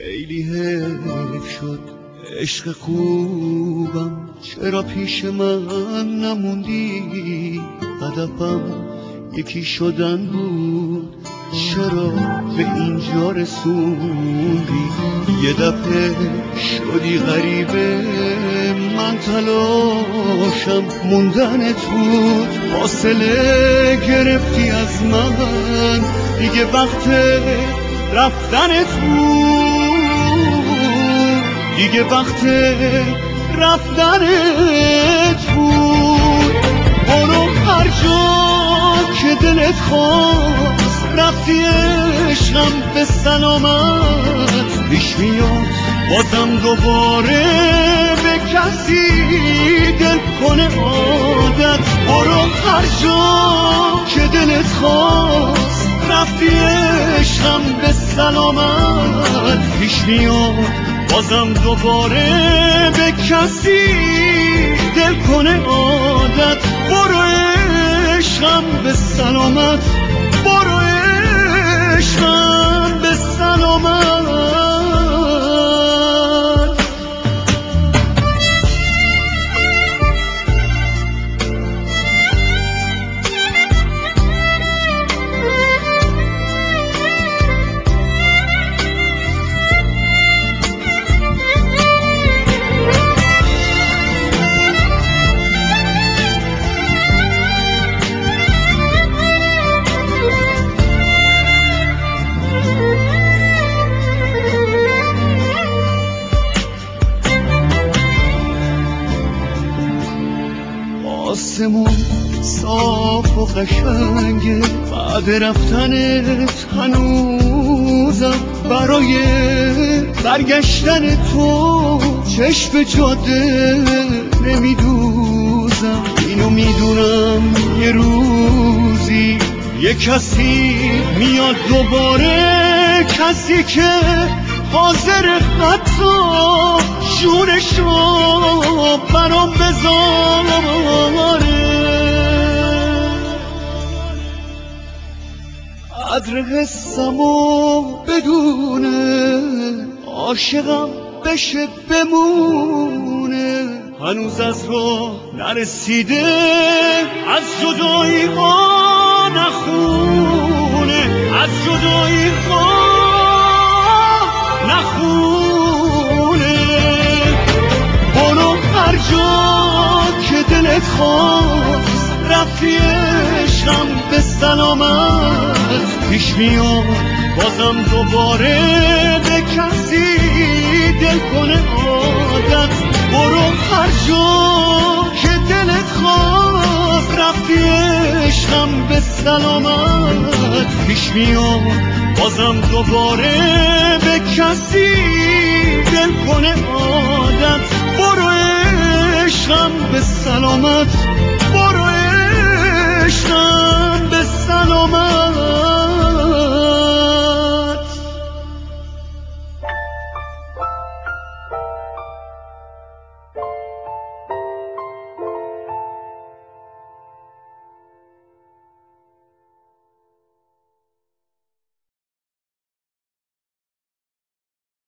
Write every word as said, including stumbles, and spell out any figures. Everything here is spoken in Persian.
خیلی حیف شد عشق خوبم، چرا پیش من نموندی؟ هدفم یکی شدن بود، چرا به اینجا رسوندی؟ یه دفعه شدی غریبه، من تلاشم موندنت بود، فاصله گرفتی از من، دیگه وقت رفتنت بود، دیگه وقت رفتنت بود. برو هر جا که دلت خواست، رفتی عشقم به سلامت، پیش میاد بازم دوباره به کسی دل کنه عادت. برو هر جا که دلت خواست، رفتی عشقم به سلامت، پیش میاد بازم دوباره به کسی دل کنه عادت. برو عشقم به سلامت، برو عشقم به سلامت. آسمون صاف و قشنگه، بعد رفتنت هنوزم برای برگشتن تو چشم جاده نمیدوزم. اینو میدونم یه روزی یه کسی میاد دوباره، کسی که حاضر حتی جونشو برام بذاره، قدر حسمو بدونه، عاشقم بشه بمونه، هنوز از راه نرسیده، از جدایی ها نخونه، از جدایی ها نخونه. برو هر جا که دلت خواست، رفتی عشقم به سلامت، پیش میاد بازم دوباره به کسی دل کنه عادت. برو هر جا که دلت خواست، رفتی عشقم به سلامت، پیش میاد بازم دوباره به کسی دل کنه عادت. برو عشقم به سلامت.